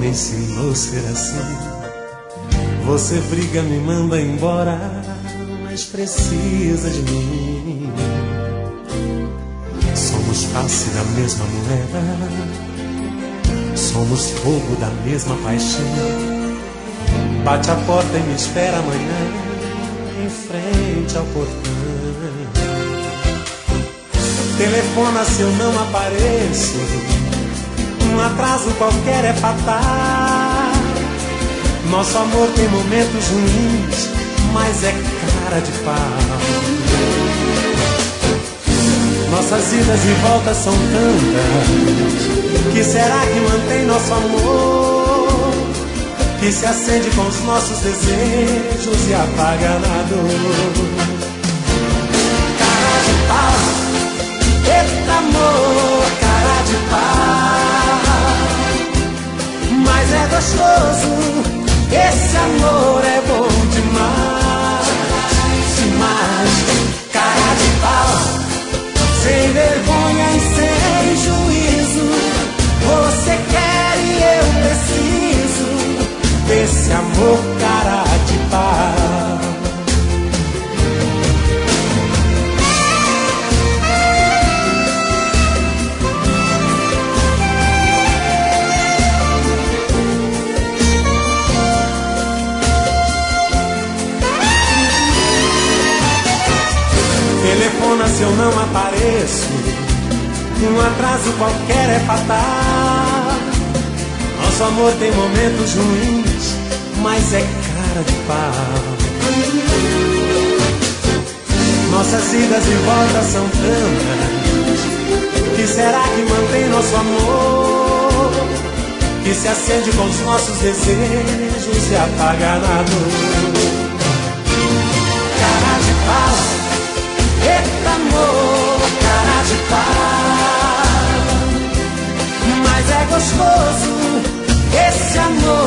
me ensinou a ser assim. Você briga, me manda embora, mas precisa de mim. Somos face da mesma moeda, somos fogo da mesma paixão. Bate a porta e me espera amanhã, em frente ao portão. Telefona se eu não apareço, um atraso qualquer é fatal. Nosso amor tem momentos ruins, mas é cara de pau. Nossas idas e voltas são tantas, que será que mantém nosso amor? Que se acende com os nossos desejos e apaga na dor. Cara de pau, eita amor, cara de pau. Mas é gostoso, esse amor é bom demais, demais. Cara de pau, sem vergonha e sem juízo, você quer e eu preciso desse amor cara de pau. Telefona se eu não apareço, um atraso qualquer é fatal. Nosso amor tem momentos ruins, mas é cara de pau. Nossas idas e voltas são tantas, que será que mantém nosso amor? Que se acende com os nossos desejos e apaga na dor. Cara de pau, eita amor, cara de pau. Mas é gostoso, esse amor